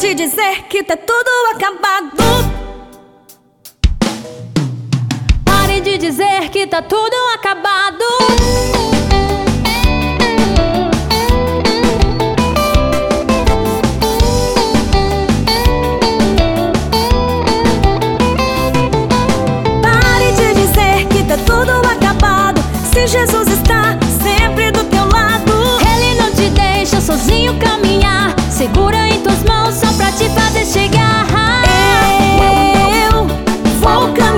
de dizer que tá tudo acabado. Pare de dizer que tá tudo acabado. Pare de dizer que tá tudo acabado. Se Jesus está sempre do teu lado, Ele não te deixa sozinho caminhar, segura em tuas mãos só pra te fazer chegar. eu vou caminhar.